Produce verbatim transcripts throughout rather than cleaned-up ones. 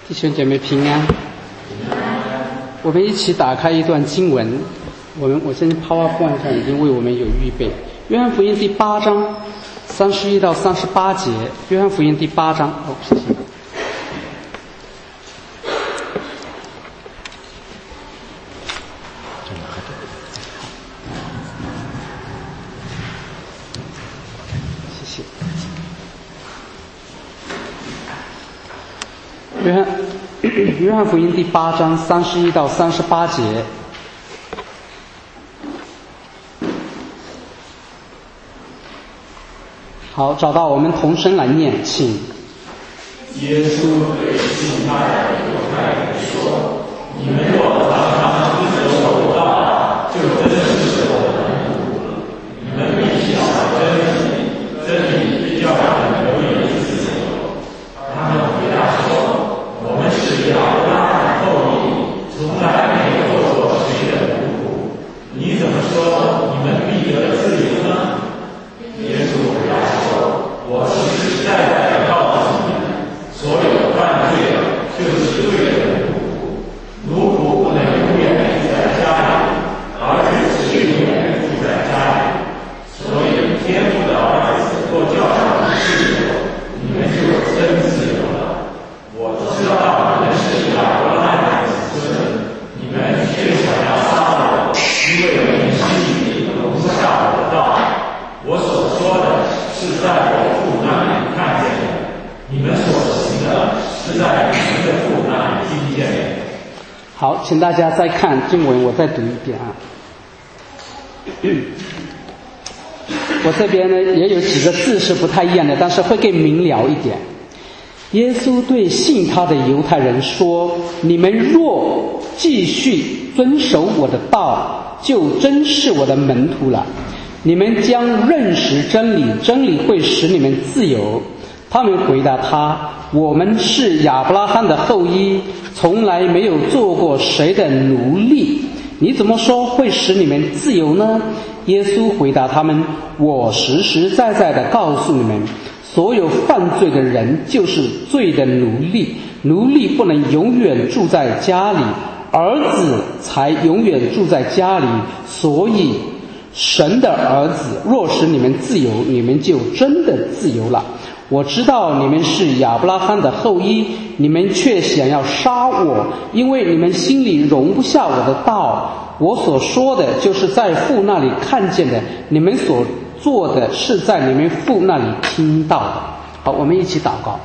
弟兄姐妹平安。我们一起打开一段经文，我们我现在 PowerPoint 上已经为我们有预备。约翰福音第八章三十一到三十八节。约翰福音第八章，哦，谢谢。谢谢。约翰约翰福音第八章三十一到三十八节。好，找到我们同声来念，请。 耶稣对信他的犹太人说：“你们若常常遵守我的道，就真是我的门徒了。你们必晓得真理，真理必叫你们得以自由。”他们回答说：“我们是亚伯拉罕后裔，从来没有做过谁的奴仆。你怎么说你们必得自由呢？”耶稣回答说：“我是实在的告诉你们，所有犯罪的，就是罪的奴仆。奴仆不能永远住在家里，儿子是永远住在家里。所以天父的儿子若叫你们自由，你们就真自由了。我知道你们是亚伯拉罕的子孙，你们却想要杀我，因为你们心里容不下我的道。我所说的是在我父那里看见的，你们所行的是在你们的父那里听见的。” 好，请大家再看经文，我再读一遍啊。我这边呢也有几个字是不太一样的，但是会更明了一点。耶稣对信他的犹太人说：“你们若继续遵守我的道，就真是我的门徒了。你们将认识真理，真理会使你们自由。”他们回答他：“我们是亚伯拉罕的后裔，从来没有做过谁的奴隶，你怎么说会使你们自由呢？”耶稣回答他们：“我实实在在地告诉你们，所有犯罪的人就是罪的奴隶，奴隶不能永远住在家里，儿子才永远住在家里。所以神的儿子若使你们自由，你们就真的自由了。我知道你们是亚伯拉罕的后裔，你们却想要杀我，因为你们心里容不下我的道。我所说的就是在父那里看见的，你们所做的是在你们父那里听到的。”好，我们一起祷告。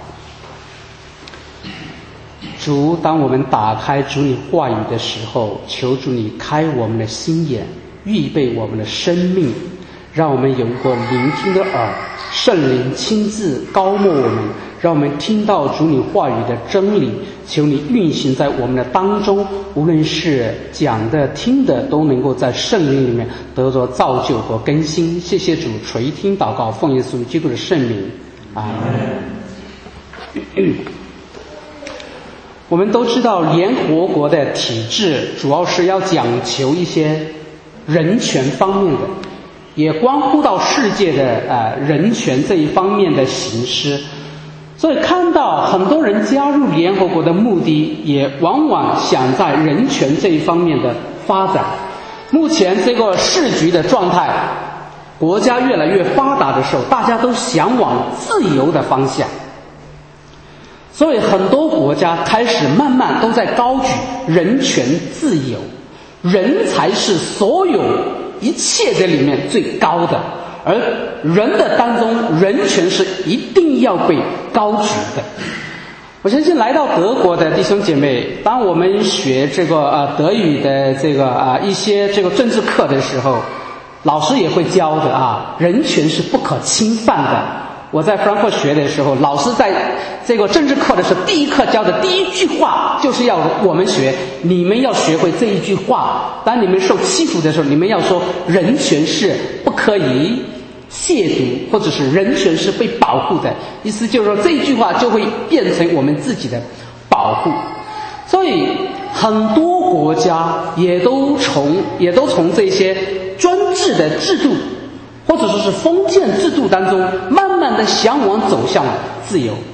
主，当我们打开主你话语的时候，求主你开我们的心眼，预备我们的生命，让我们有一个聆听的耳，圣灵亲自膏抹我们，让我们听到主你话语的真理。求你运行在我们的当中，无论是讲的听的，都能够在圣灵里面得着造就和更新。谢谢主，垂听祷告，奉耶稣基督的圣名，阿们。我们都知道联合国的体制主要是要讲求一些人权方面的，也关乎到世界的呃人权这一方面的形式。所以看到很多人加入联合国的目的，也往往想在人权这一方面的发展。目前这个世局的状态，国家越来越发达的时候，大家都想往自由的方向。所以很多国家开始慢慢都在高举人权自由，人才是所有一切的里面最高的，而人的当中，人权是一定要被高举的。我相信来到德国的弟兄姐妹，当我们学这个呃德语的这个啊、呃、一些这个政治课的时候，老师也会教的啊，人权是不可侵犯的。我在弗兰克学的时候，老师在这个政治课的时候，第一课教的第一句话就是要我们学，你们要学会这一句话。当你们受欺负的时候，你们要说人权是不可以亵渎，或者是人权是被保护的。意思就是说，这一句话就会变成我们自己的保护。所以很多国家也都从也都从这些专制的制度，或者说是封建制度当中，慢慢的向往走向自由。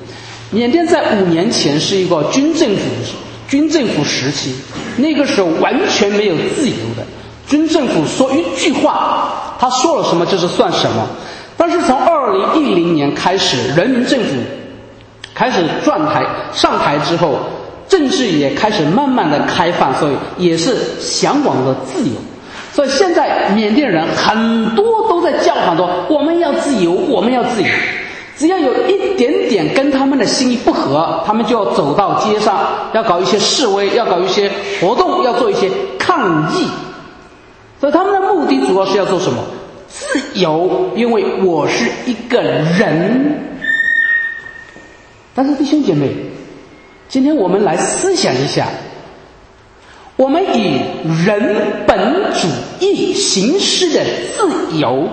缅甸在五年前是一个军政府军政府时期，那个时候完全没有自由的，军政府说一句话，他说了什么就是算什么。但是从二零一零年开始，人民政府开始转台上台之后，政治也开始慢慢的开放，所以也是向往的自由。所以现在缅甸人很多都在叫喊说我们要自由，我们要自由。只要有一点点跟他们的心意不合，他们就要走到街上，要搞一些示威，要搞一些活动，要做一些抗议。所以他们的目的主要是要做什么？自由，因为我是一个人。但是弟兄姐妹，今天我们来思想一下，我们以人本主义形式的自由，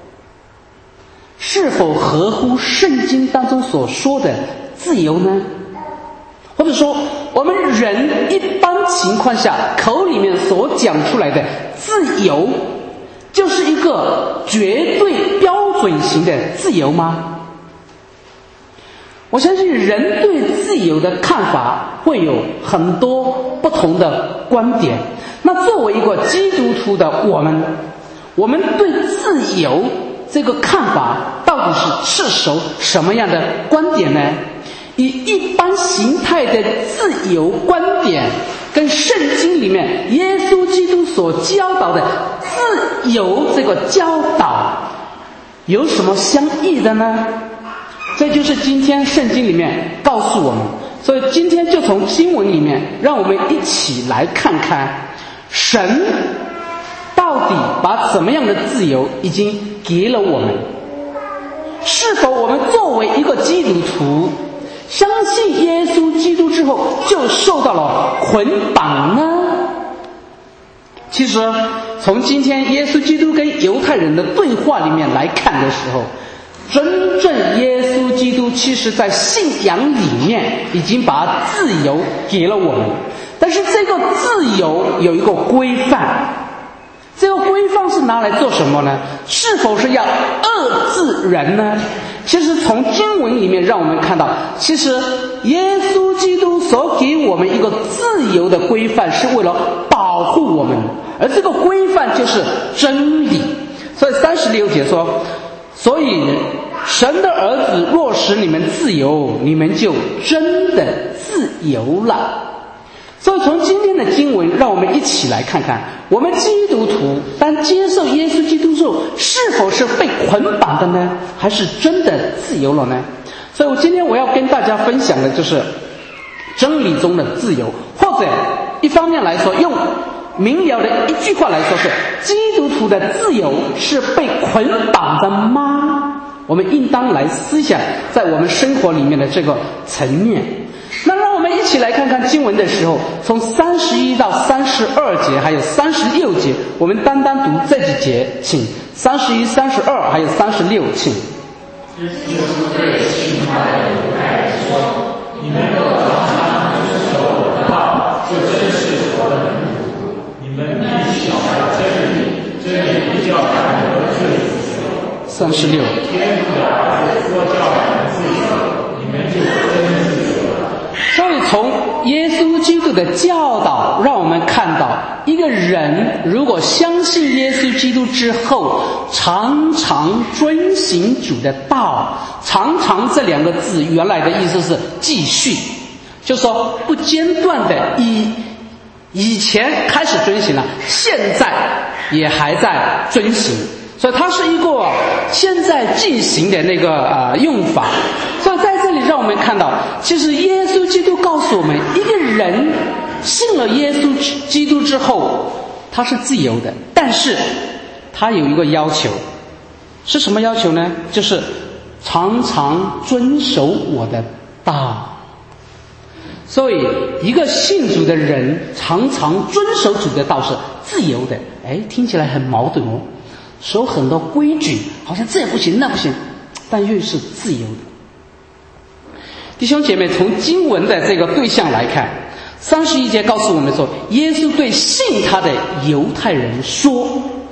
是否合乎圣经当中所说的自由呢？或者说我们人一般情况下口里面所讲出来的自由，就是一个绝对标准型的自由吗？我相信人对自由的看法会有很多不同的观点。那作为一个基督徒的我们，我们对自由这个看法到底是持守什么样的观点呢？以一般形态的自由观点跟圣经里面耶稣基督所教导的自由这个教导有什么相异的呢？这就是今天圣经里面告诉我们。所以今天就从经文里面让我们一起来看看神到底把怎么样的自由已经给了我们。是否我们作为一个基督徒相信耶稣基督之后就受到了捆绑呢？其实从今天耶稣基督跟犹太人的对话里面来看的时候，真正耶稣基督其实在信仰里面已经把自由给了我们。但是这个自由有一个规范，这个规范是拿来做什么呢？是否是要遏制人呢？其实从经文里面让我们看到，其实耶稣基督所给我们一个自由的规范是为了保护我们，而这个规范就是真理。所以三十六节说，所以神的儿子若使你们自由，你们就真的自由了。所以从今天的经文让我们一起来看看，我们基督徒当接受耶稣基督之后，是否是被捆绑的呢？还是真的自由了呢？所以我今天我要跟大家分享的就是真理中的自由，或者一方面来说，用明了的一句话来说，是基督徒的自由是被捆绑的吗？我们应当来思想在我们生活里面的这个层面。那让我们一起来看看经文的时候，从三十一到三十二节还有三十六节，我们单单读这几节，请三十一、三十二还有三十六，请。 耶稣对信他的犹太人说：“你们若常常遵守我的道，就真是我的门徒。你们必晓得真理，真理必叫人得自由。” 三十六。 天父的儿子说叫人自由，你们就真自由了。 所以从耶稣基督的教导让我们看到，一个人如果相信耶稣基督之后，常常遵行主的道，常常这两个字原来的意思是继续，就是说不间断的以以前开始遵行了，现在也还在遵行，所以它是一个现在进行的那个呃用法。所以在这里让我们看到，其实耶稣基督告诉我们，一个人信了耶稣基督之后，他是自由的，但是他有一个要求，是什么要求呢？就是常常遵守我的道。所以一个信主的人常常遵守主的道是自由的。哎，听起来很矛盾哦，守很多规矩，好像这也不行那不行，但又是自由的。弟兄姐妹，从经文的这个对象来看，三十一节告诉我们说，耶稣对信他的犹太人说，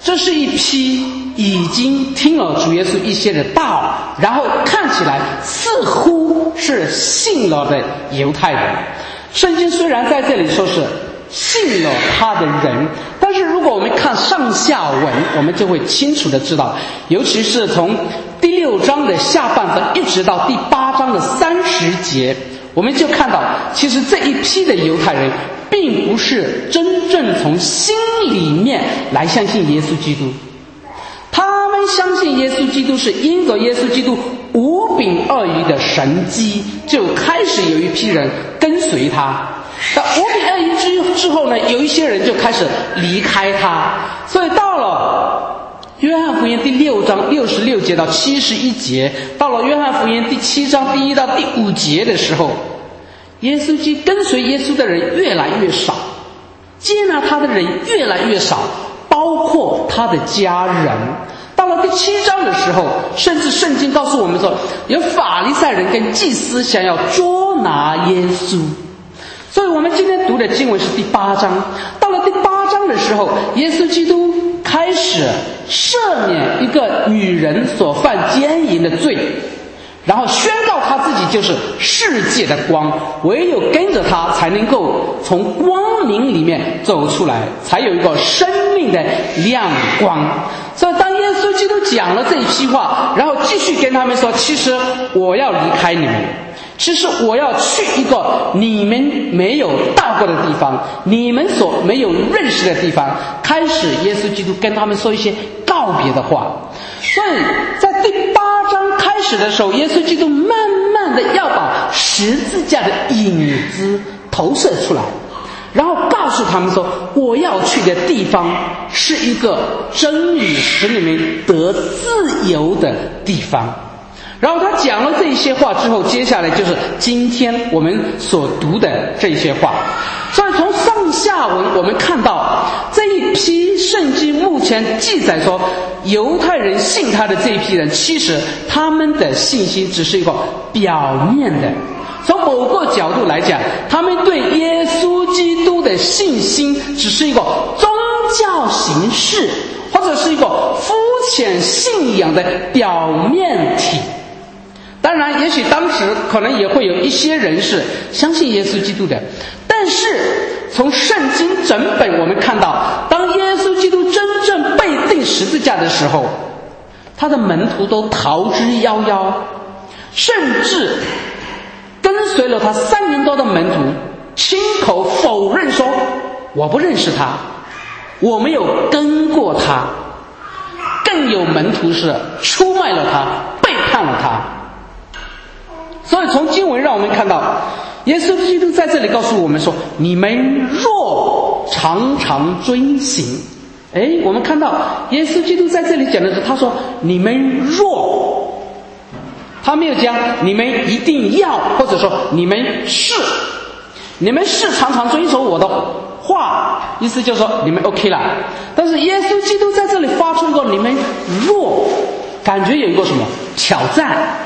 这是一批已经听了主耶稣一些的道，然后看起来似乎是信了的犹太人。圣经虽然在这里说是信了他的人，但是如果我们看上下文，我们就会清楚的知道，尤其是从第六章的下半分一直到第八章的三十节，我们就看到其实这一批的犹太人并不是真正从心里面来相信耶稣基督，他们相信耶稣基督是因着耶稣基督五饼二鱼的神迹，就开始有一批人跟随他。那五饼二鱼之之后呢，有一些人就开始离开他，所以到了约翰福音第六章六十六节到七十一节，到了约翰福音第七章第一到第五节的时候，耶稣基督跟随耶稣的人越来越少，接纳他的人越来越少，包括他的家人。到了第七章的时候，甚至圣经告诉我们说，有法利赛人跟祭司想要捉拿耶稣。所以我们今天读的经文是第八章。到了第八章的时候，耶稣基督开始赦免一个女人所犯奸淫的罪，然后宣告他自己就是世界的光，唯有跟着他才能够从光明里面走出来，才有一个生命的亮光。所以当耶稣基督讲了这一批话，然后继续跟他们说，其实我要离开你们，其实我要去一个你们没有到过的地方，你们所没有认识的地方。开始耶稣基督跟他们说一些告别的话。所以在第八章开始的时候，耶稣基督慢慢的要把十字架的影子投射出来，然后告诉他们说，我要去的地方是一个真理使你们得自由的地方。然后他讲了这些话之后，接下来就是今天我们所读的这些话。所以从上下文我们看到，这一批圣经目前记载说犹太人信他的这一批人，其实他们的信心只是一个表面的，从某个角度来讲，他们对耶稣基督的信心只是一个宗教形式，或者是一个肤浅信仰的表面体。当然也许当时可能也会有一些人是相信耶稣基督的，但是从圣经整本我们看到，当耶稣基督真正被钉十字架的时候，他的门徒都逃之夭夭，甚至跟随了他三年多的门徒亲口否认说，我不认识他，我没有跟过他。更有门徒是出卖了他，背叛了他。所以从经文让我们看到，耶稣基督在这里告诉我们说，你们若常常遵行。诶，我们看到耶稣基督在这里讲的是，他说你们若，他没有讲你们一定要，或者说你们是，你们是常常遵守我的话，意思就是说你们 OK 了。但是耶稣基督在这里发出一个你们若，感觉有一个什么挑战，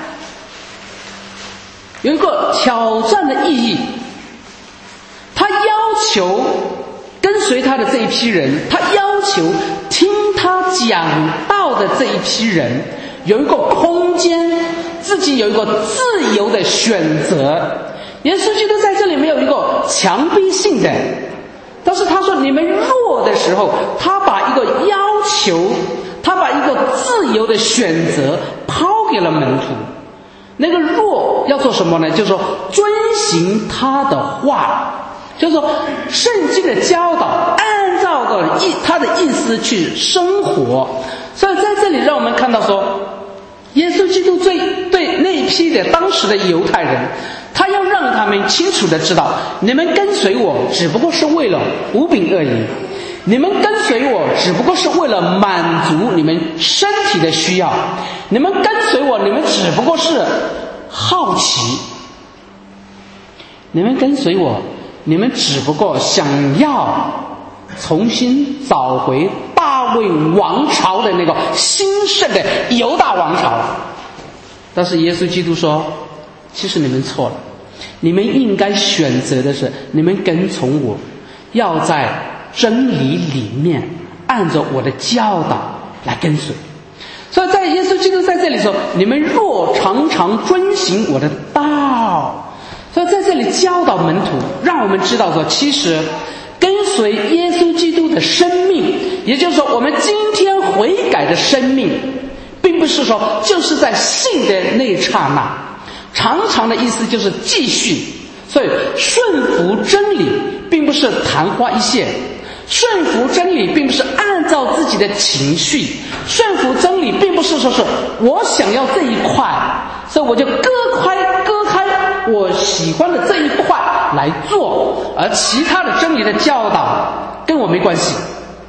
有一个挑战的意义。他要求跟随他的这一批人，他要求听他讲道的这一批人有一个空间，自己有一个自由的选择。耶稣基督在这里没有一个强逼性的，但是他说你们弱的时候，他把一个要求，他把一个自由的选择抛给了门徒。那个弱要做什么呢？就是说遵行他的话，就是说圣经的教导，按照的意他的意思去生活。所以在这里让我们看到说，耶稣基督对对那一批的当时的犹太人，他要让他们清楚的知道，你们跟随我只不过是为了五饼二鱼，你们跟随我只不过是为了满足你们身体的需要，你们跟随我，你们只不过是好奇，你们跟随我，你们只不过想要重新找回大卫王朝的那个兴盛的犹大王朝。但是耶稣基督说，其实你们错了，你们应该选择的是，你们跟从我，要在真理里面按照我的教导来跟随。所以在耶稣基督在这里说，你们若常常遵行我的道，所以在这里教导门徒，让我们知道说，其实跟随耶稣基督的生命，也就是说我们今天悔改的生命，并不是说就是在信的那一刹那，常常的意思就是继续。所以顺服真理并不是昙花一现，顺服真理并不是按照自己的情绪，顺服真理并不是说是我想要这一块，所以我就割开割开我喜欢的这一块来做，而其他的真理的教导跟我没关系。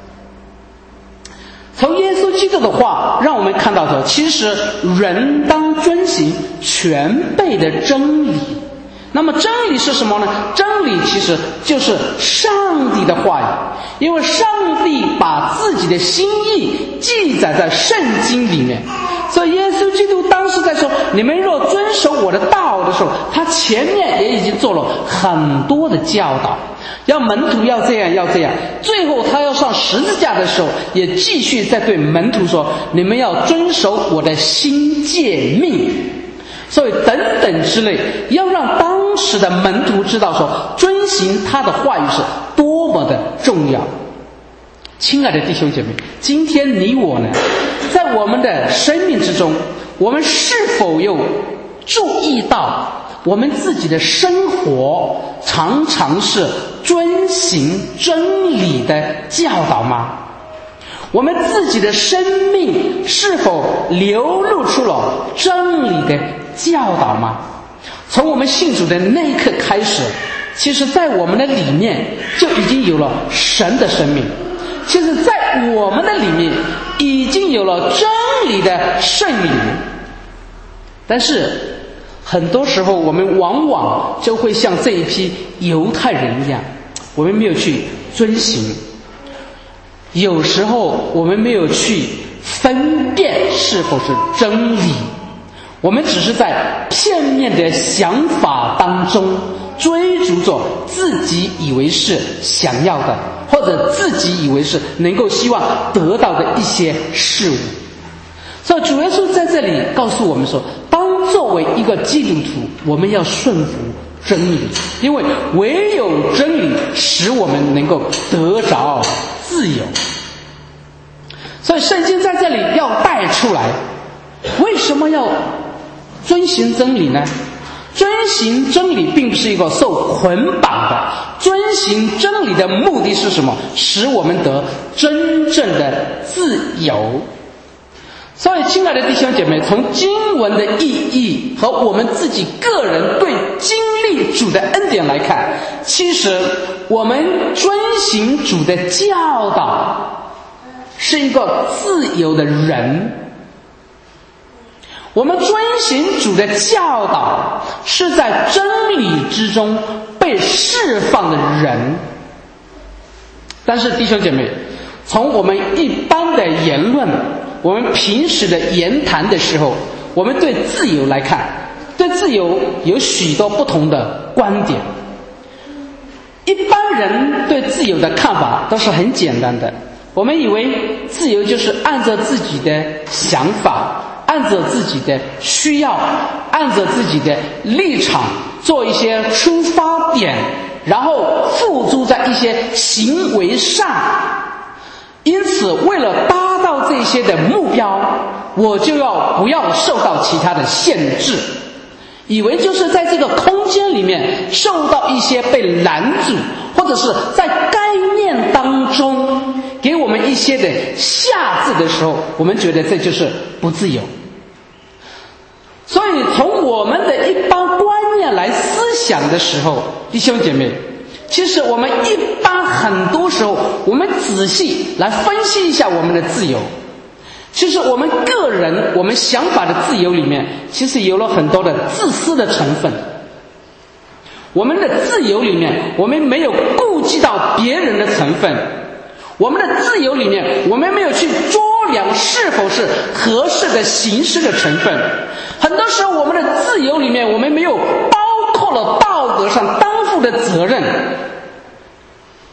从耶稣基督的话让我们看到说，其实人当遵行全备的真理。那么真理是什么呢？真理其实就是上帝的话语，因为上帝把自己的心意记载在圣经里面，所以耶稣基督当时在说你们若遵守我的道的时候，他前面也已经做了很多的教导，要门徒要这样要这样，最后他要上十字架的时候也继续在对门徒说，你们要遵守我的新诫命。所以等等之类，要让当时的门徒知道说，遵行他的话语是多么的重要。亲爱的弟兄姐妹，今天你我呢，在我们的生命之中，我们是否有注意到我们自己的生活常常是遵行真理的教导吗？我们自己的生命是否流露出了真理的教导吗？从我们信主的那一刻开始，其实在我们的里面就已经有了神的生命，其实在我们的里面已经有了真理的圣灵。但是很多时候我们往往就会像这一批犹太人一样，我们没有去遵行，有时候我们没有去分辨是否是真理，我们只是在片面的想法当中追逐着自己以为是想要的，或者自己以为是能够希望得到的一些事物。所以主耶稣在这里告诉我们说，当作为一个基督徒，我们要顺服真理，因为唯有真理使我们能够得着自由。所以圣经在这里要带出来，为什么要遵行真理呢？遵行真理并不是一个受捆绑的，遵行真理的目的是什么？使我们得真正的自由。所以亲爱的弟兄姐妹，从经文的意义和我们自己个人对经历主的恩典来看，其实我们遵行主的教导是一个自由的人，我们遵行主的教导是在真理之中被释放的人。但是弟兄姐妹，从我们一般的言论，我们平时的言谈的时候，我们对自由来看，对自由有许多不同的观点。一般人对自由的看法都是很简单的，我们以为自由就是按照自己的想法，按照自己的需要，按照自己的立场做一些出发点，然后付诸在一些行为上。因此为了达到这些的目标，我就要不要受到其他的限制，以为就是在这个空间里面受到一些被拦阻，或者是在概念当中给我们一些的限制的时候，我们觉得这就是不自由。所以从我们的一般观念来思想的时候，弟兄姐妹，其实我们一般很多时候，我们仔细来分析一下我们的自由，其实我们个人我们想法的自由里面，其实有了很多的自私的成分。我们的自由里面，我们没有顾及到别人的成分，我们的自由里面，我们没有去捉量是否是合适的形式的成分。很多时候我们的自由里面，我们没有包括了道德上担负的责任。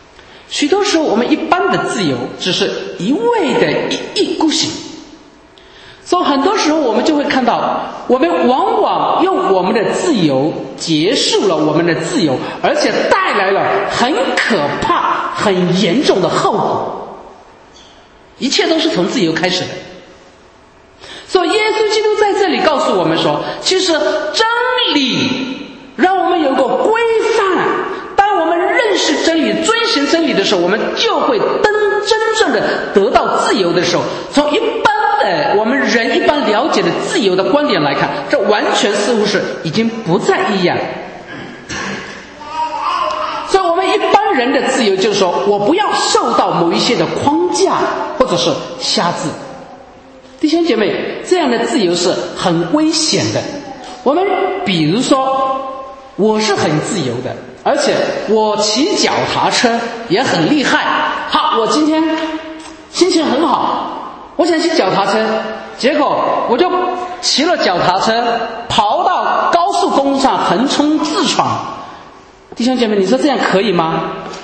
许多时候我们一般的自由只是一味的一意孤行，所以很多时候我们就会看到，我们往往用我们的自由结束了我们的自由，而且带来了很可怕很严重的后果。一切都是从自由开始的。所以耶稣基督在这里告诉我们说，其实真理让我们有个规范，当我们认识真理遵循真理的时候，我们就会真真正的得到自由的时候，从一般的我们人一般了解的自由的观点来看，这完全似乎是已经不再一样。所以我们一般人的自由就是说，我不要受到某一些的框架或者是辖制。弟兄姐妹，这样的自由是很危险的。我们比如说，我是很自由的，而且我骑脚踏车也很厉害。好，我今天心情很好，我想骑脚踏车，结果我就骑了脚踏车跑到高速公路上横冲直闯。弟兄姐妹，你说这样可以吗？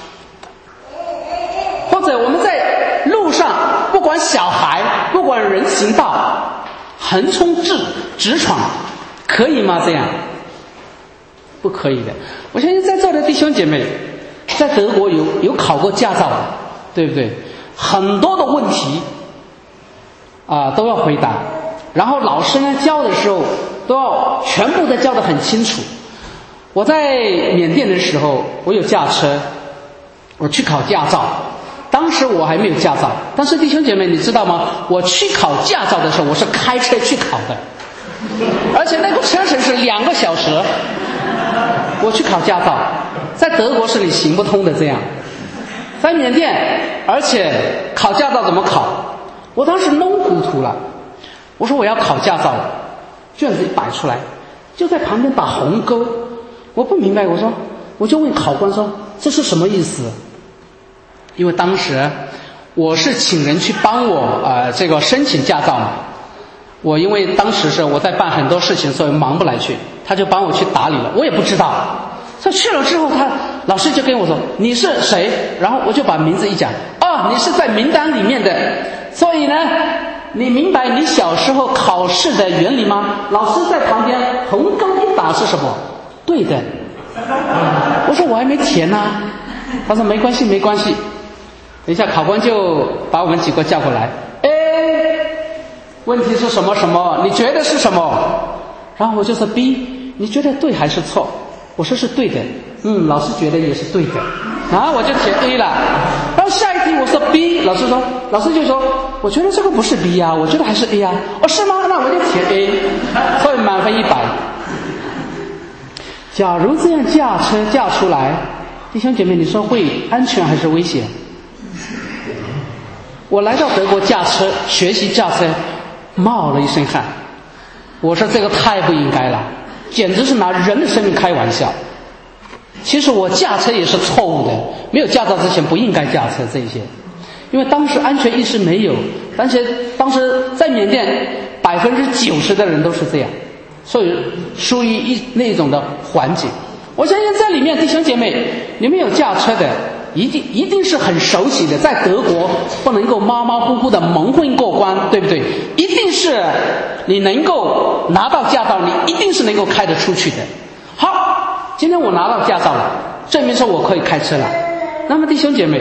或者我们在路上，不管小孩，不管人行道，横冲直直闯，可以吗？这样不可以的。我相信在座的弟兄姐妹，在德国有有考过驾照，对不对？很多的问题啊、呃、都要回答，然后老师呢教的时候都要全部的教得很清楚。我在缅甸的时候，我有驾车，我去考驾照。当时我还没有驾照，但是弟兄姐妹你知道吗？我去考驾照的时候，我是开车去考的，而且那个车程是两个小时。我去考驾照，在德国是你行不通的这样，在缅甸，而且考驾照怎么考？我当时弄糊涂了，我说我要考驾照了，卷子一摆出来，就在旁边打红勾，我不明白，我说我就问考官说这是什么意思？因为当时我是请人去帮我呃这个申请驾照嘛，我因为当时是我在办很多事情，所以忙不来去，他就帮我去打理了，我也不知道。所以去了之后，他老师就跟我说你是谁，然后我就把名字一讲，哦，你是在名单里面的，所以呢你明白你小时候考试的原理吗？老师在旁边红勾一打是什么？对的。我说我还没填啊，他说没关系没关系。等一下考官就把我们几个叫过来，哎，问题是什么什么？你觉得是什么？然后我就说 B， 你觉得对还是错？我说是对的。嗯，老师觉得也是对的。然后我就填 A 了。然后下一题我说 B， 老师说，老师就说，我觉得这个不是 B 啊，我觉得还是 A 啊。哦，是吗？那我就填 A， 所以满分一百。假如这样驾车驾出来，弟兄姐妹，你说会安全还是危险？我来到德国驾车学习驾车，冒了一身汗。我说这个太不应该了，简直是拿人的生命开玩笑。其实我驾车也是错误的，没有驾照之前不应该驾车这些，因为当时安全意识没有，而且当时在缅甸百分之九十的人都是这样，所以属于一那种的环境。我相信在里面弟兄姐妹，你们有驾车的一定一定是很熟悉的，在德国不能够马马虎虎的蒙混过关，对不对？一定是你能够拿到驾照，你一定是能够开得出去的。好，今天我拿到驾照了，证明说我可以开车了。那么弟兄姐妹，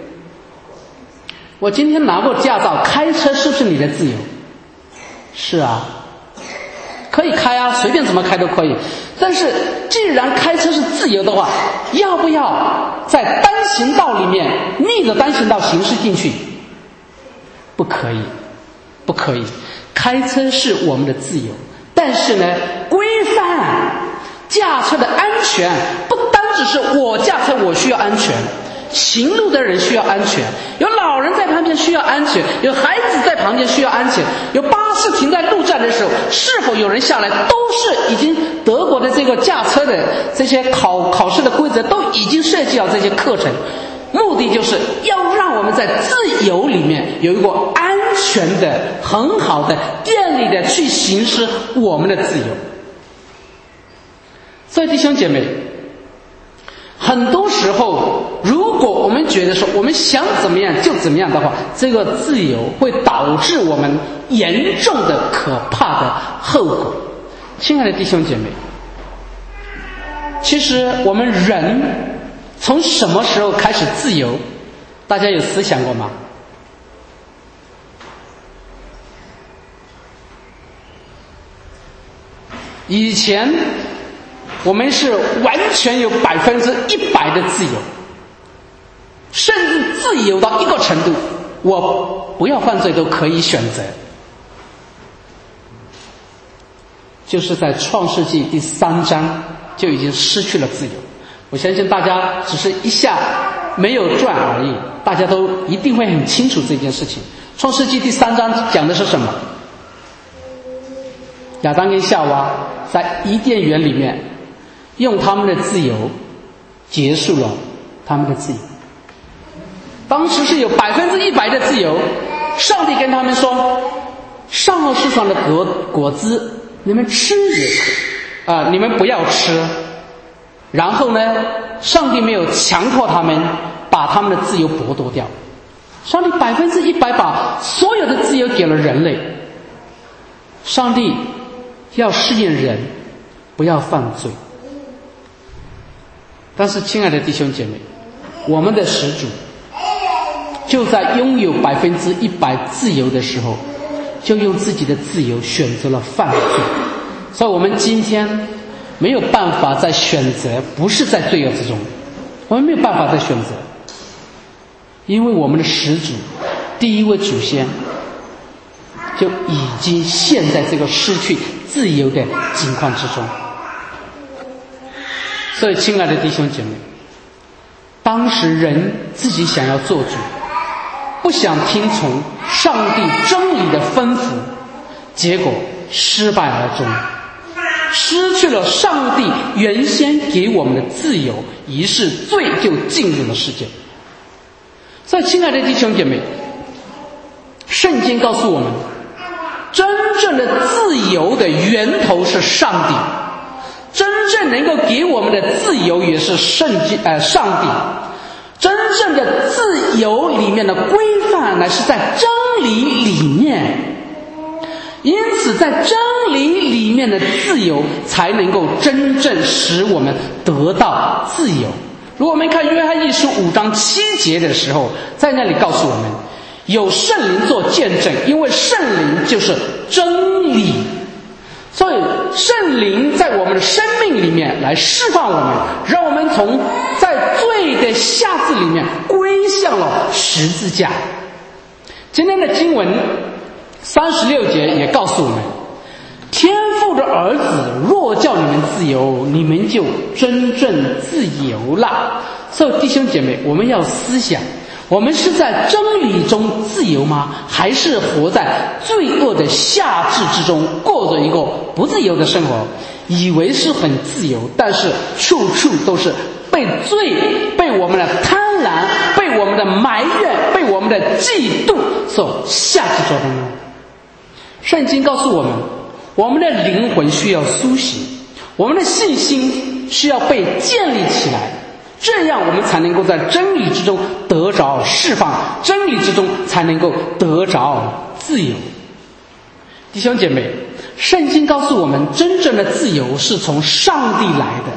我今天拿过驾照，开车是不是你的自由？是啊，可以开啊，随便怎么开都可以。但是既然开车是自由的话，要不要在单行道里面逆着单行道行驶进去？不可以，不可以。开车是我们的自由，但是呢，规范驾车的安全不单只是我驾车我需要安全，行路的人需要安全，有老人在旁边需要安全，有孩子在旁边需要安全，有巴士停在路站的时候是否有人下来，都是已经德国的这个驾车的这些考考试的规则都已经设计了这些课程，目的就是要让我们在自由里面有一个安全的很好的便利的去行使我们的自由。所以弟兄姐妹，很多时候如果我们觉得说我们想怎么样就怎么样的话，这个自由会导致我们严重的可怕的后果。亲爱的弟兄姐妹，其实我们人从什么时候开始自由，大家有思想过吗？以前我们是完全有百分之一百的自由，甚至自由到一个程度，我不要犯罪都可以选择。就是在创世纪第三章就已经失去了自由。我相信大家只是一下没有转而已，大家都一定会很清楚这件事情。创世纪第三章讲的是什么？亚当跟夏娃在伊甸园里面用他们的自由结束了他们的自由。当时是有百分之一百的自由，上帝跟他们说，上了树上的果果子你们吃也可以啊、呃，你们不要吃。然后呢，上帝没有强迫他们把他们的自由剥夺掉，上帝百分之一百把所有的自由给了人类。上帝要试验人不要犯罪。但是亲爱的弟兄姐妹，我们的始祖就在拥有百分之一百自由的时候，就用自己的自由选择了犯罪。所以我们今天没有办法再选择，不是在罪恶之中，我们没有办法再选择，因为我们的始祖第一位祖先就已经陷在这个失去自由的境况之中。所以亲爱的弟兄姐妹，当时人自己想要做主，不想听从上帝真理的吩咐，结果失败而终，失去了上帝原先给我们的自由，于是罪就进入了世界。所以亲爱的弟兄姐妹，圣经告诉我们，真正的自由的源头是上帝，真正能够给我们的自由也是圣经呃上帝，真正的自由里面的规范乃是在真理里面。因此在真理里面的自由才能够真正使我们得到自由。如果我们看约翰一书五章七节的时候，在那里告诉我们，有圣灵做见证，因为圣灵就是真理。所以圣灵在我们的生命里面来释放我们，让我们从在罪的下字里面归向了十字架。今天的经文三十六节也告诉我们，天父的儿子若叫你们自由，你们就真正自由了。所以弟兄姐妹，我们要思想，我们是在真理中自由吗？还是活在罪恶的辖制之中，过着一个不自由的生活，以为是很自由，但是处处都是被罪、被我们的贪婪、被我们的埋怨、被我们的嫉妒所辖制着的呢？圣经告诉我们，我们的灵魂需要苏醒，我们的信心需要被建立起来，这样我们才能够在真理之中得着释放，真理之中才能够得着自由。弟兄姐妹，圣经告诉我们，真正的自由是从上帝来的，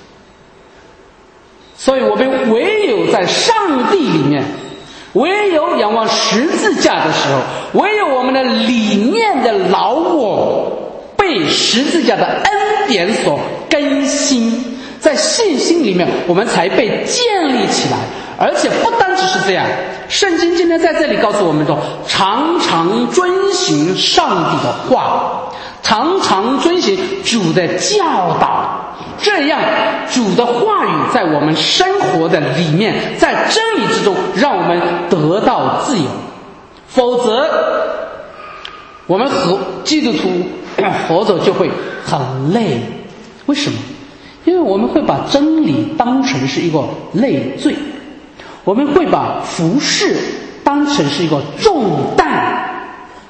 所以我们唯有在上帝里面，唯有仰望十字架的时候，唯有我们的里面的老我被十字架的恩典所更新，在信心里面我们才被建立起来。而且不单只是这样，圣经今天在这里告诉我们说，常常遵行上帝的话，常常遵行主的教导，这样主的话语在我们生活的里面，在真理之中让我们得到自由。否则我们和基督徒活着就会很累。为什么？因为我们会把真理当成是一个累赘，我们会把服事当成是一个重担。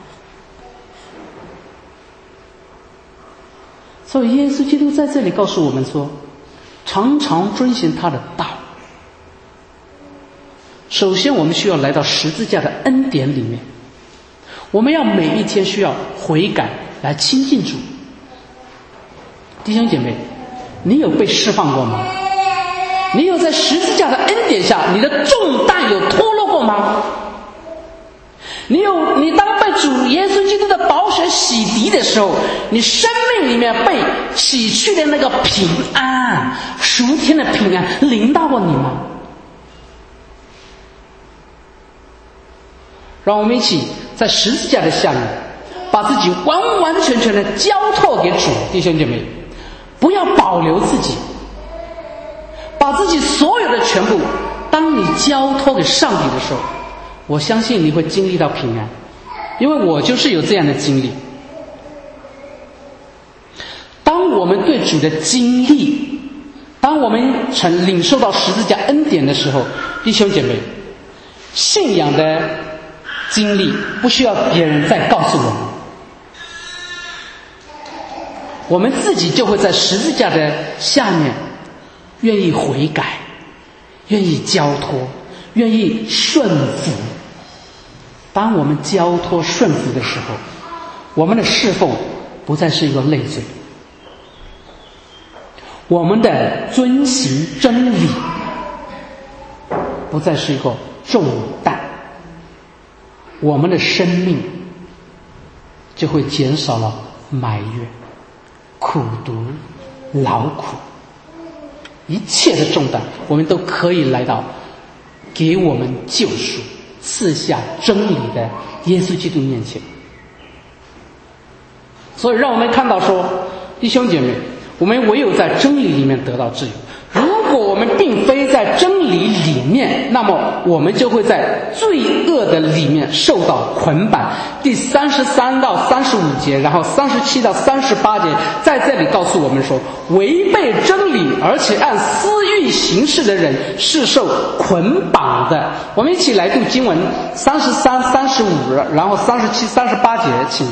所以耶稣基督在这里告诉我们说，常常遵行他的道。 首先我们需要来到十字架的恩典里面，我们要每一天需要悔改来亲近主。弟兄姐妹，你有被释放过吗？你有在十字架的恩典下，你的重担有脱落过吗？你有，你当被主耶稣基督的宝血洗涤的时候，你生命里面被洗去的那个平安，属天的平安临到过你吗？让我们一起在十字架的下面，把自己完完全全的交托给主。弟兄姐妹，不要保留自己，把自己所有的全部，当你交托给上帝的时候，我相信你会经历到平安，因为我就是有这样的经历。当我们对主的经历，当我们曾领受到十字架恩典的时候，弟兄姐妹，信仰的经历不需要别人再告诉我们，我们自己就会在十字架的下面愿意悔改，愿意交托，愿意顺服。当我们交托顺服的时候，我们的侍奉不再是一个累赘，我们的遵行真理不再是一个重担，我们的生命就会减少了埋怨、苦毒、劳苦，一切的重担我们都可以来到给我们救赎、赐下真理的耶稣基督面前。所以让我们看到说，弟兄姐妹，我们唯有在真理里面得到自由。如果我们并非在真理里面，那么我们就会在罪恶的里面受到捆绑。第三十三到三十五节，然后三十七到三十八节，在这里告诉我们说，违背真理而且按私欲行事的人是受捆绑的。我们一起来读经文三十三、三十五，然后三十七、三十八节，请。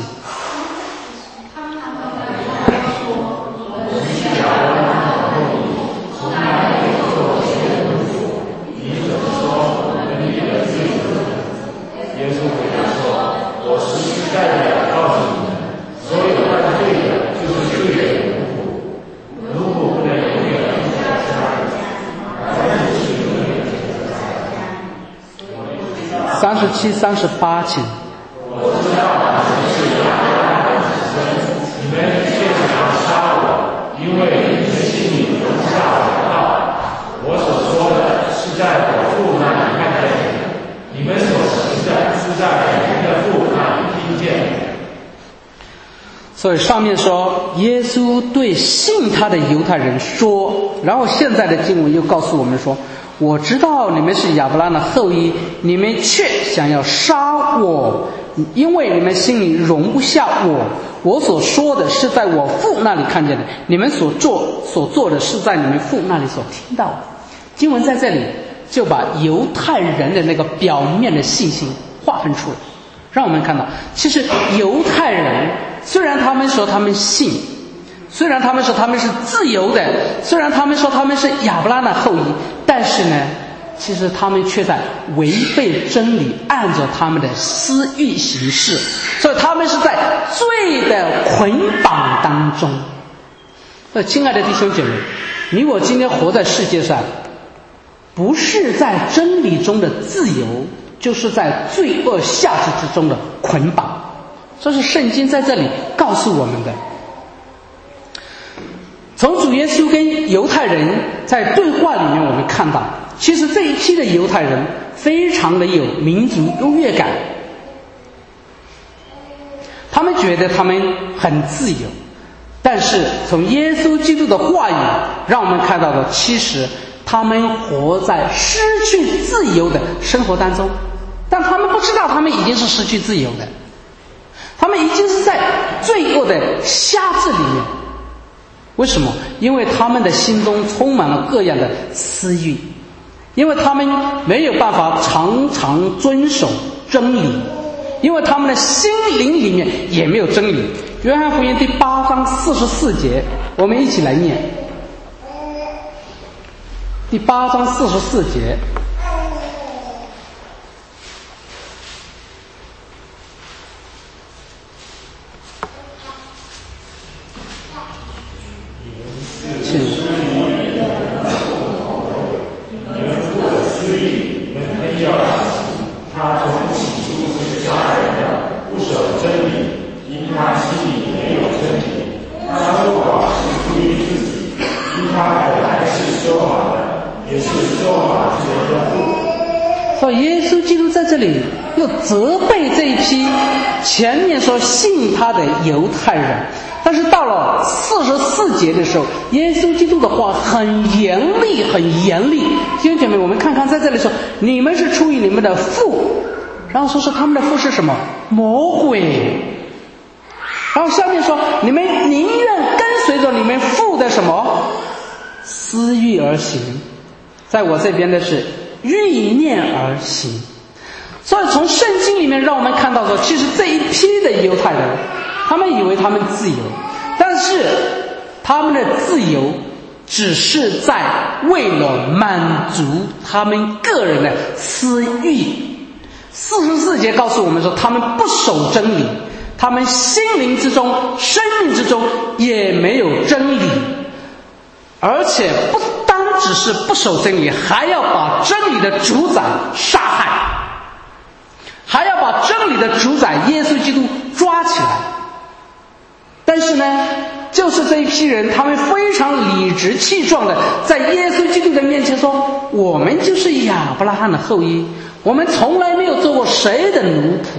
三十七、三十八，请。 我知道你是亚伯拉罕的子孙，你们却想要杀我，因为你们心里容不下我的道。我所说的是在我父那里看见的，你们所行的是在你们的父那里听见的。 所以上面说，耶稣对信他的犹太人说，然后现在的经文又告诉我们说，我知道你们是亚伯拉罕的后裔，你们却想要杀我，因为你们心里容不下我。我所说的是在我父那里看见的，你们所做所做的是在你们父那里所听到的。经文在这里就把犹太人的那个表面的信心划分出来，让我们看到，其实犹太人虽然他们说他们信，虽然他们说他们是自由的，虽然他们说他们是亚伯拉罕的后裔，但是呢，其实他们却在违背真理，按照他们的私欲行事，所以他们是在罪的捆绑当中。所以亲爱的弟兄姐妹，你我今天活在世界上，不是在真理中的自由，就是在罪恶辖制之中的捆绑。这是圣经在这里告诉我们的。从主耶稣跟犹太人在对话里面，我们看到，其实这一批的犹太人非常的有民族优越感，他们觉得他们很自由，但是从耶稣基督的话语让我们看到的，其实他们活在失去自由的生活当中，但他们不知道他们已经是失去自由的，他们已经是在罪恶的辖制里面。为什么？因为他们的心中充满了各样的私欲，因为他们没有办法常常遵守真理，因为他们的心灵里面也没有真理。约翰福音第八章四十四节，我们一起来念。第八章四十四节， 把持的父。 所以耶稣基督在这里又责备这一批前面说信他的犹太人，但是到了四十四节的时候，耶稣基督的话很严厉很严厉。弟兄姐妹，我们看看在这里说你们是出于你们的父，然后说是他们的父是什么？魔鬼。然后下面说你们宁愿跟随着你们父的什么私欲而行，在我这边的是欲念而行。所以从圣经里面让我们看到说，其实这一批的犹太人，他们以为他们自由，但是他们的自由只是在为了满足他们个人的私欲。四十四节告诉我们说，他们不守真理，他们心灵之中生命之中也没有真理，而且不单只是不守真理，还要把真理的主宰杀害，还要把真理的主宰耶稣基督抓起来。但是呢，就是这一批人，他们非常理直气壮的在耶稣基督的面前说，我们就是亚伯拉罕的后裔，我们从来没有做过谁的奴仆。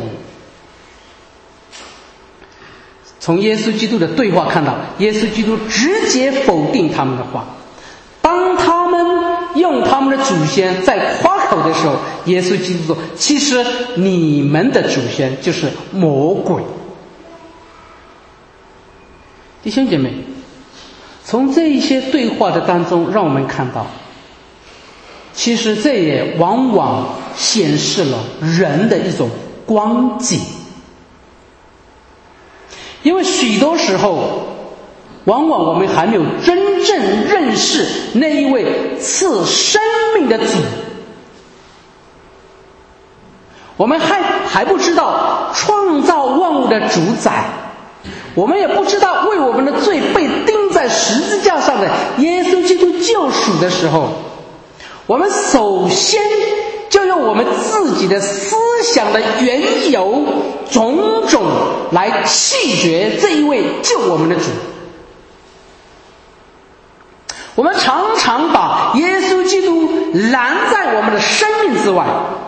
从耶稣基督的对话看到，耶稣基督直接否定他们的话。当他们用他们的祖先在夸口的时候，耶稣基督说，其实你们的祖先就是魔鬼。弟兄姐妹，从这一些对话的当中让我们看到，其实这也往往显示了人的一种光景。因为许多时候往往我们还没有真正认识那一位赐生命的主，我们还还不知道创造万物的主宰，我们也不知道为我们的罪被钉在十字架上的耶稣基督救赎的时候，我们首先就用我们自己的思想的缘由种种来弃绝这一位救我们的主。我们常常把耶稣基督拦在我们的生命之外，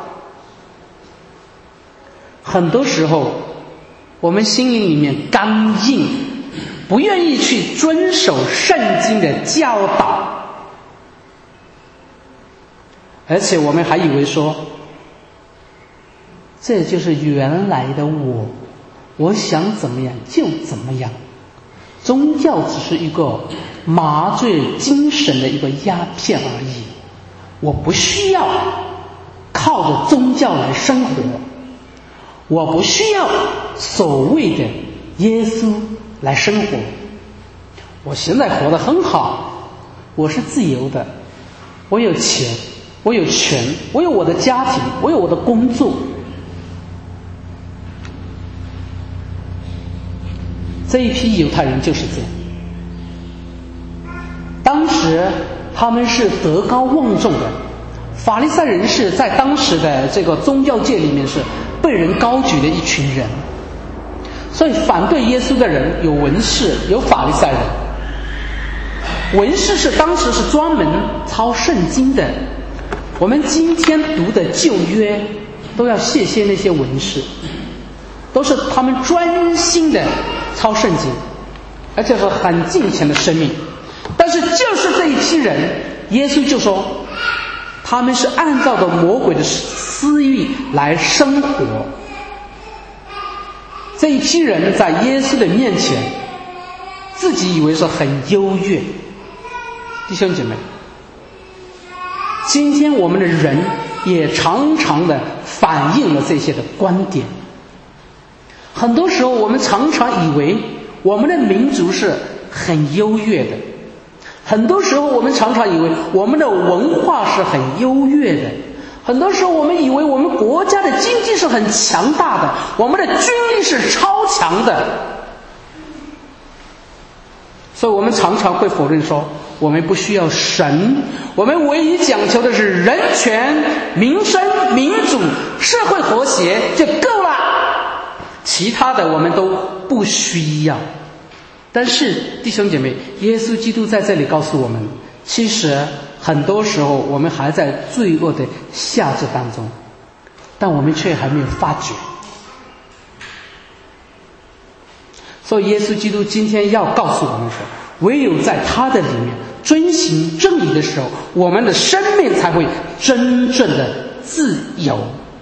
很多时候我们心灵里面刚硬，不愿意去遵守圣经的教导，而且我们还以为说这就是原来的我，我想怎么样就怎么样。宗教只是一个麻醉精神的一个鸦片而已，我不需要靠着宗教来生活，我不需要所谓的耶稣来生活，我现在活得很好，我是自由的，我有钱，我有权，我有我的家庭，我有我的工作。这一批犹太人就是这样，当时他们是德高望重的，法利赛人是在当时的这个宗教界里面是被人高举的一群人，所以反对耶稣的人有文士，有法利赛人。文士是当时是专门抄圣经的，我们今天读的旧约都要谢谢那些文士，都是他们专心的抄圣经，而且是很敬虔的生命。但是就是这一批人，耶稣就说他们是按照着魔鬼的私欲来生活。这一批人在耶稣的面前自己以为是很优越。弟兄姐妹，今天我们的人也常常的反映了这些的观点。很多时候我们常常以为我们的民族是很优越的，很多时候我们常常以为我们的文化是很优越的，很多时候我们以为我们国家的经济是很强大的，我们的军力是超强的。所以我们常常会否认说我们不需要神，我们唯一讲求的是人权、民生、民主、社会和谐就够了，其他的我们都不需要。但是弟兄姐妹，耶稣基督在这里告诉我们，其实很多时候我们还在罪恶的辖制当中，但我们却还没有发觉。所以耶稣基督今天要告诉我们说，唯有在他的里面遵行真理的时候，我们的生命才会真正的自由。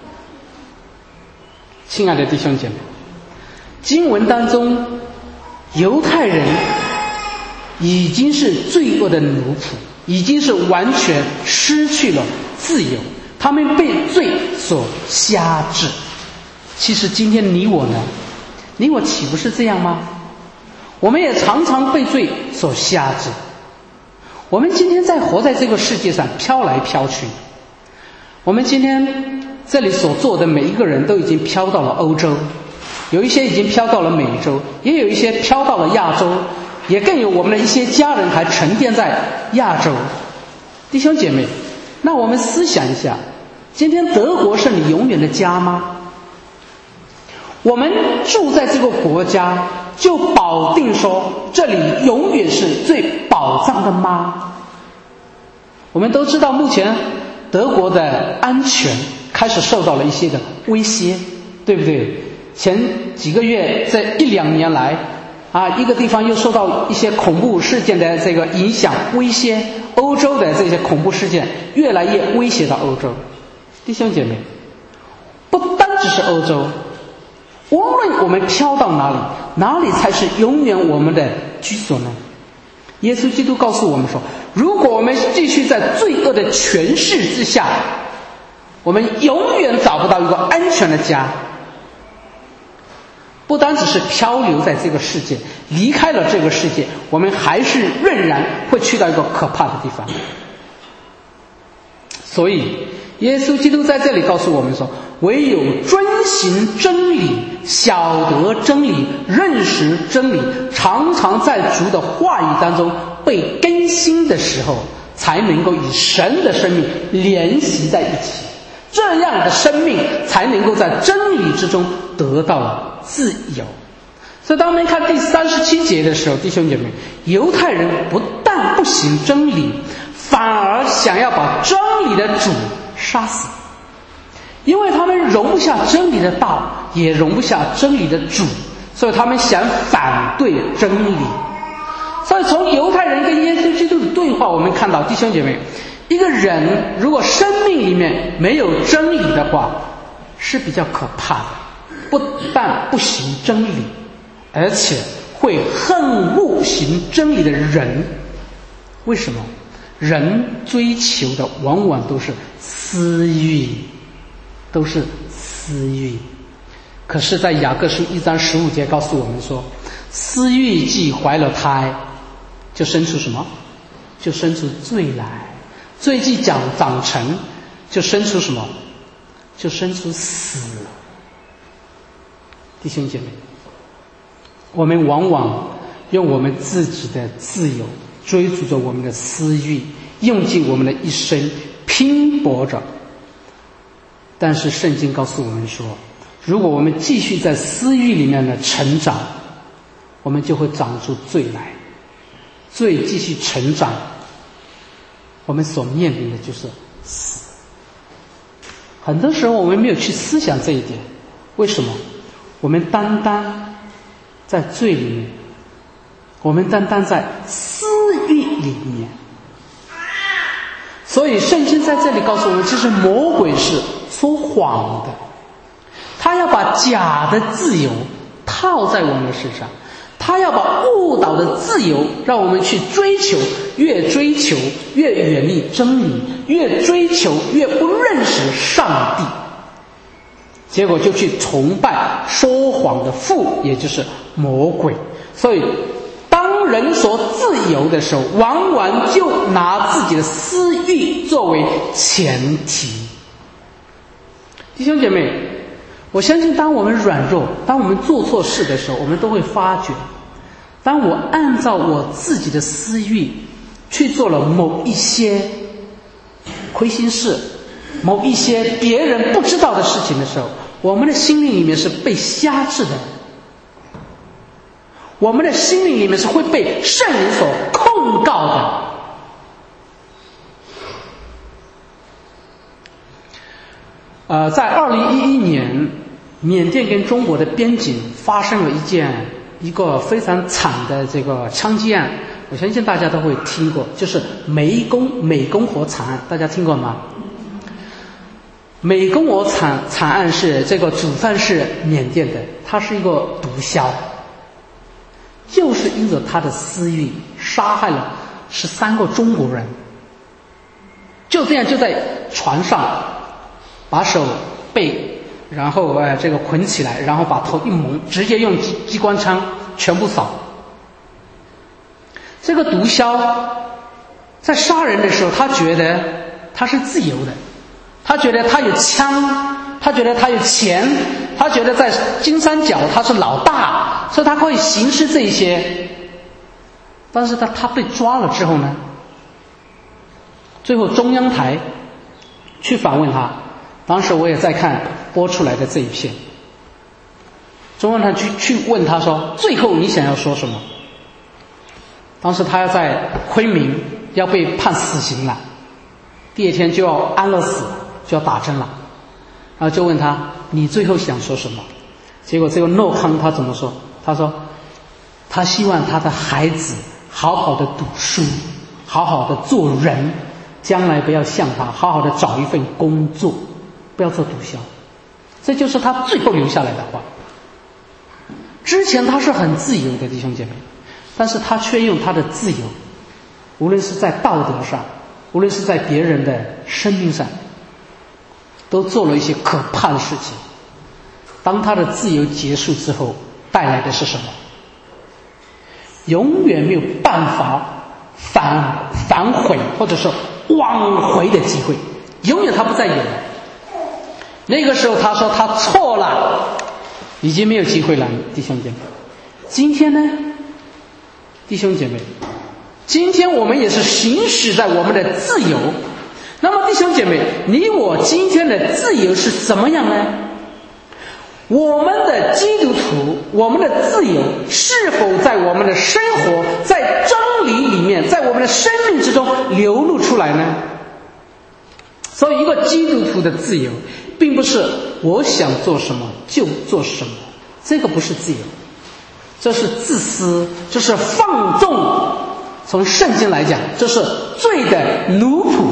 亲爱的弟兄姐妹，经文当中犹太人已经是罪恶的奴仆，已经是完全失去了自由，他们被罪所辖制。其实今天你我呢，你我岂不是这样吗？我们也常常被罪所辖制。我们今天在活在这个世界上飘来飘去，我们今天这里所做的每一个人都已经飘到了欧洲，有一些已经飘到了美洲，也有一些飘到了亚洲，也更有我们的一些家人还沉淀在亚洲。弟兄姐妹，那我们思想一下，今天德国是你永远的家吗？我们住在这个国家就保定说这里永远是最保障的吗？我们都知道目前德国的安全开始受到了一些的威胁，对不对？前几个月这一两年来啊，一个地方又受到一些恐怖事件的这个影响威胁，欧洲的这些恐怖事件越来越威胁到欧洲。弟兄姐妹，不单只是欧洲，无论我们飘到哪里，哪里才是永远我们的居所呢？耶稣基督告诉我们说，如果我们继续在罪恶的权势之下，我们永远找不到一个安全的家。不单只是漂流在这个世界，离开了这个世界，我们还是仍然会去到一个可怕的地方。所以耶稣基督在这里告诉我们说，唯有遵行真理，晓得真理，认识真理，常常在主的话语当中被更新的时候，才能够与神的生命联系在一起，这样的生命才能够在真理之中得到了自由。所以当我们看第三十七节的时候，弟兄姐妹，犹太人不但不行真理，反而想要把真理的主杀死，因为他们容不下真理的道，也容不下真理的主，所以他们想反对真理。所以从犹太人跟耶稣基督的对话，我们看到弟兄姐妹，一个人如果生命里面没有真理的话，是比较可怕的，不但不行真理，而且会恨恶行真理的人。为什么？人追求的往往都是私欲，都是私欲。可是在雅各书一章十五节告诉我们说，私欲既怀了胎，就生出什么？就生出罪来。罪既长长成，就生出什么？就生出死。弟兄姐妹，我们往往用我们自己的自由追逐着我们的私欲，用尽我们的一生拼搏着。但是圣经告诉我们说，如果我们继续在私欲里面的成长，我们就会长出罪来。罪继续成长，我们所面临的就是死。很多时候我们没有去思想这一点，为什么？我们单单在罪里面，我们单单在私欲里面。所以圣经在这里告诉我们，其实魔鬼是说谎的，他要把假的自由套在我们的身上，他要把误导的自由让我们去追求，越追求越远离真理，越追求越不认识上帝，结果就去崇拜说谎的父，也就是魔鬼。所以当人所自由的时候，往往就拿自己的私欲作为前提。弟兄姐妹，我相信当我们软弱，当我们做错事的时候，我们都会发觉，当我按照我自己的私欲去做了某一些亏心事，某一些别人不知道的事情的时候，我们的心灵里面是被辖制的，我们的心灵里面是会被圣灵所控告的。 呃，在二零一一年，缅甸跟中国的边境发生了一件一个非常惨的这个枪击案，我相信大家都会听过，就是湄公湄公河惨案，大家听过吗？湄公河惨惨案是这个主犯是缅甸的，他是一个毒枭，就是因着他的私欲杀害了十三个中国人，就这样就在船上把手背然后呃这个捆起来，然后把头一蒙，直接用机机关枪全部扫。这个毒枭在杀人的时候，他觉得他是自由的，他觉得他有枪，他觉得他有钱，他觉得在金三角他是老大，所以他可以行使这些。但是他他被抓了之后呢，最后中央台去访问他，当时我也在看播出来的这一片，中央台去去问他说，最后你想要说什么？当时他要在昆明要被判死刑了，第二天就要安乐死，就要打针了，然后就问他，你最后想说什么？结果这个诺康他怎么说？他说他希望他的孩子好好的读书，好好的做人，将来不要像他，好好的找一份工作，不要做毒枭。这就是他最后留下来的话。之前他是很自由的弟兄姐妹，但是他却用他的自由，无论是在道德上，无论是在别人的生命上，都做了一些可怕的事情。当他的自由结束之后，带来的是什么？永远没有办法反反悔或者是挽回的机会，永远他不再有了。那个时候他说他错了，已经没有机会了，弟兄姐妹。今天呢，弟兄姐妹，今天我们也是行使在我们的自由。那么弟兄姐妹，你我今天的自由是怎么样呢？我们的基督徒，我们的自由是否在我们的生活，在真理里面，在我们的生命之中流露出来呢？所以一个基督徒的自由并不是我想做什么就做什么，这个不是自由，这是自私，这是放纵。从圣经来讲，这是罪的奴仆。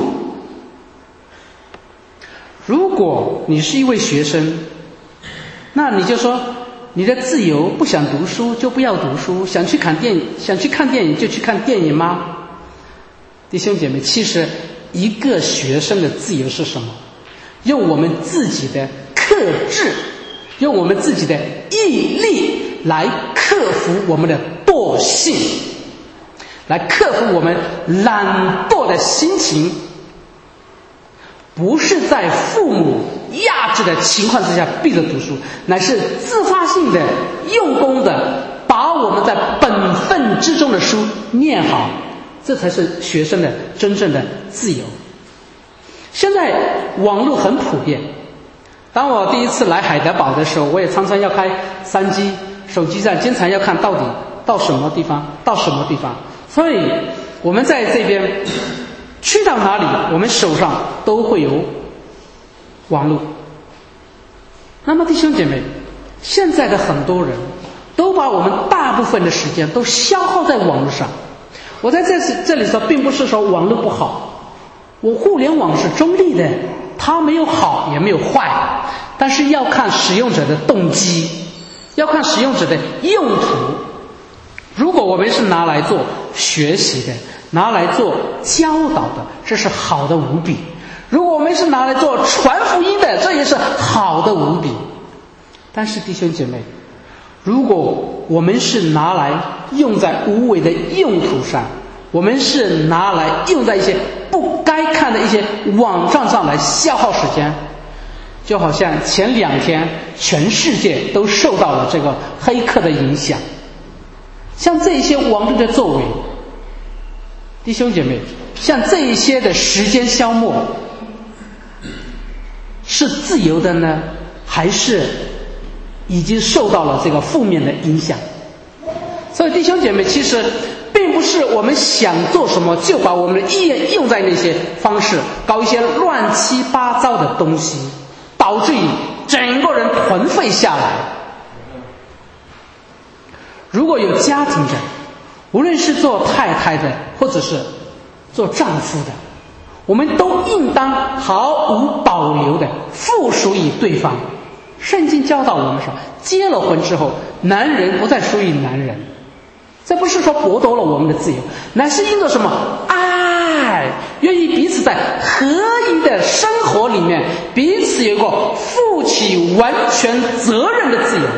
如果你是一位学生，那你就说你的自由，不想读书就不要读书，想去看电影想去看电影就去看电影吗？弟兄姐妹，其实一个学生的自由是什么？用我们自己的克制，用我们自己的毅力来克服我们的惰性，来克服我们懒惰的心情，不是在父母压制的情况之下闭着读书，乃是自发性的用功的把我们在本分之中的书念好，这才是学生的真正的自由。现在网络很普遍，当我第一次来海德堡的时候，我也常常要开三 G， 手机上经常要看到底到什么地方到什么地方，所以我们在这边去到哪里，我们手上都会有网络。那么弟兄姐妹，现在的很多人都把我们大部分的时间都消耗在网络上。我在这这里说，并不是说网络不好，我互联网是中立的，它没有好也没有坏，但是要看使用者的动机，要看使用者的用途。如果我们是拿来做学习的，拿来做教导的，这是好的无比。如果我们是拿来做传福音的，这也是好的无比。但是弟兄姐妹，如果我们是拿来用在无谓的用途上，我们是拿来用在一些不该看的一些网站上来消耗时间，就好像前两天全世界都受到了这个黑客的影响，像这一些网络的作为，弟兄姐妹，像这一些的时间消磨，是自由的呢，还是已经受到了这个负面的影响？所以弟兄姐妹，其实并不是我们想做什么就把我们的意愿用在那些方式，搞一些乱七八糟的东西，导导致于整个人颓废下来。如果有家庭的，无论是做太太的或者是做丈夫的，我们都应当毫无保留的附属于对方。圣经教导我们说，结了婚之后，男人不再属于男人，这不是说剥夺了我们的自由，乃是因着什么？爱，愿意彼此在合一的生活里面，彼此有个负起完全责任的自由。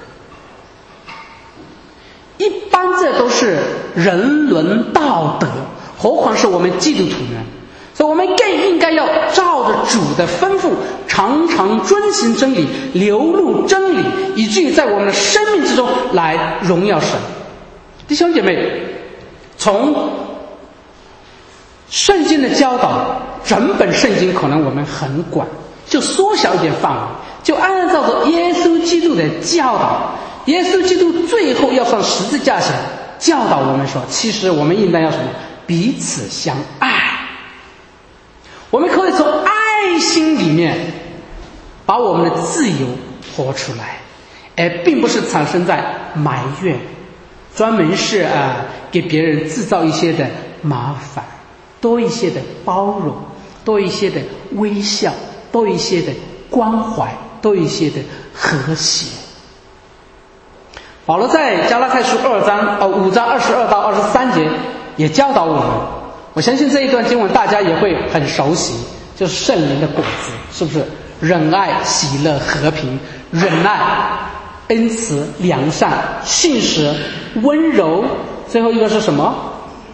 一般这都是人伦道德，何况是我们基督徒呢？所以我们更应该要照着主的吩咐，常常遵行真理，流露真理，以至于在我们的生命之中来荣耀神。弟兄姐妹，从圣经的教导，整本圣经可能我们很广，就缩小一点范围，就按照着耶稣基督的教导，耶稣基督最后要上十字架前教导我们说，其实我们应当要什么？彼此相爱。我们可以从爱心里面把我们的自由活出来，而并不是产生在埋怨，专门是啊、呃、给别人制造一些的麻烦，多一些的包容，多一些的微笑，多一些的关怀，多一些的和谐。保罗在加拉太书二章呃五章二十二到二十三节也教导我们，我相信这一段经文大家也会很熟悉，就是圣灵的果子，是不是？仁爱、喜乐、和平、忍耐、恩慈、良善、信实、温柔，最后一个是什么？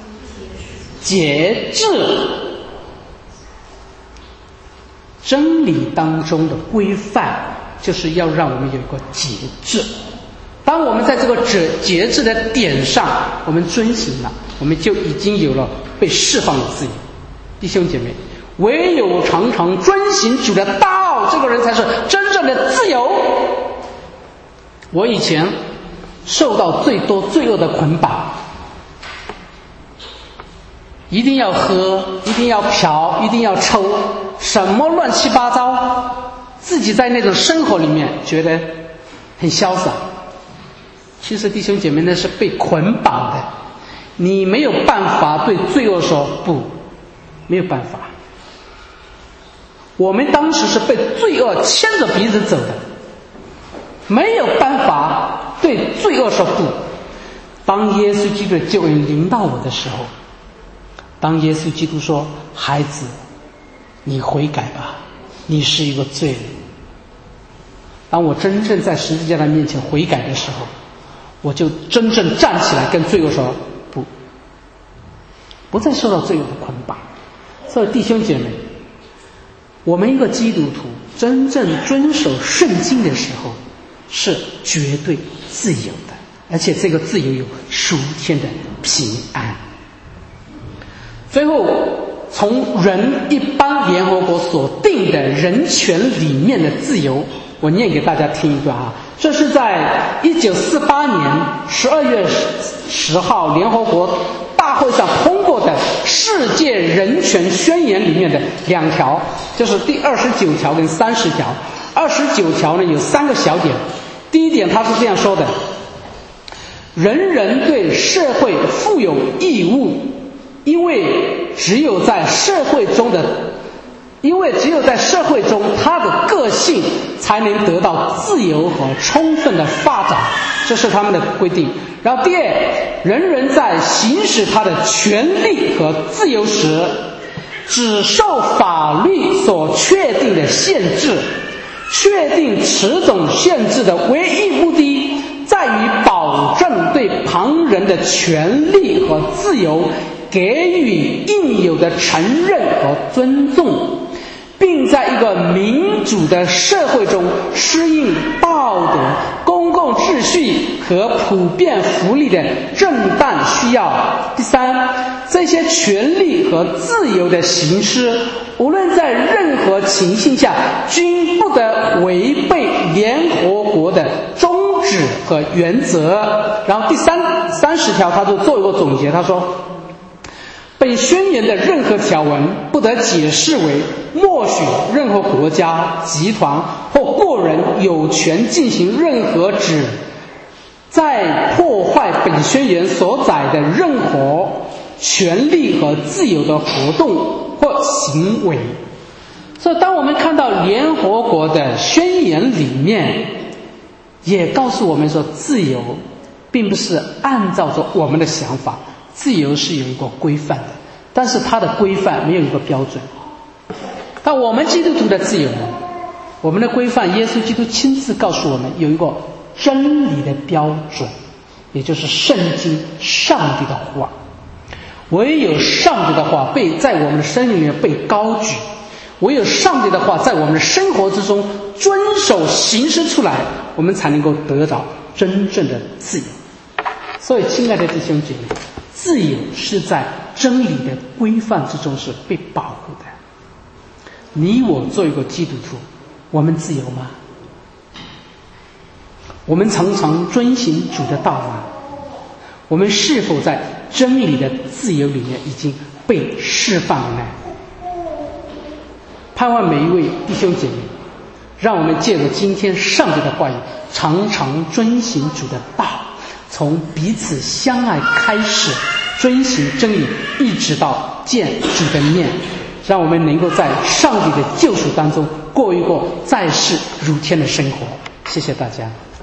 节制。真理当中的规范就是要让我们有一个节制。当我们在这个节制的点上我们遵行了，我们就已经有了被释放的自由。弟兄姐妹，唯有常常遵行主的道，这个人才是真正的自由。我以前受到最多罪恶的捆绑，一定要喝，一定要嫖，一定要抽，什么乱七八糟，自己在那种生活里面觉得很潇洒。其实弟兄姐妹，那是被捆绑的，你没有办法对罪恶说不，没有办法。我们当时是被罪恶牵着鼻子走的，没有办法对罪恶说不。当耶稣基督的救恩临到我的时候，当耶稣基督说，孩子，你悔改吧，你是一个罪人。当我真正在十字架的面前悔改的时候，我就真正站起来跟罪恶说不，不再受到罪恶的捆绑。所以弟兄姐妹，我们一个基督徒真正遵守圣经的时候是绝对自由的，而且这个自由有属天的平安。最后，从人一般联合国所定的人权里面的自由，我念给大家听一段啊。这是在一九四八年十二月十号联合国大会上通过的世界人权宣言里面的两条，就是第二十九条跟三十条。二十九条呢有三个小点。第一点，他是这样说的：人人对社会负有义务，因为只有在社会中的因为只有在社会中，他的个性才能得到自由和充分的发展，这是他们的规定。然后第二，人人在行使他的权利和自由时，只受法律所确定的限制。确定此种限制的唯一目的，在于保证对旁人的权利和自由给予应有的承认和尊重，并在一个民主的社会中适应道德、公共秩序和普遍福利的正当需要。第三，这些权利和自由的行使，无论在任何情形下，均不得违背联合国的宗旨和原则。然后第三三十条，他就做一个总结，他说：被本宣言的任何条文不得解释为默许任何国家、集团或个人有权进行任何指在破坏本宣言所载的任何权利和自由的活动或行为。所以当我们看到联合国的宣言里面也告诉我们说，自由并不是按照着我们的想法，自由是有一个规范的，但是它的规范没有一个标准。但我们基督徒的自由呢，我们的规范，耶稣基督亲自告诉我们有一个真理的标准，也就是圣经上帝的话。唯有上帝的话被在我们的生命里面被高举，唯有上帝的话在我们的生活之中遵守行施出来，我们才能够得到真正的自由。所以亲爱的弟兄姐妹，自由是在真理的规范之中是被保护的。你我做一个基督徒，我们自由吗？我们常常遵行主的道吗？我们是否在真理的自由里面已经被释放了呢？盼望每一位弟兄姐妹，让我们借着今天上帝的话语，常常遵行主的道，从彼此相爱开始，遵行真理，一直到见主的面，让我们能够在上帝的救赎当中过一个在世如天的生活。谢谢大家。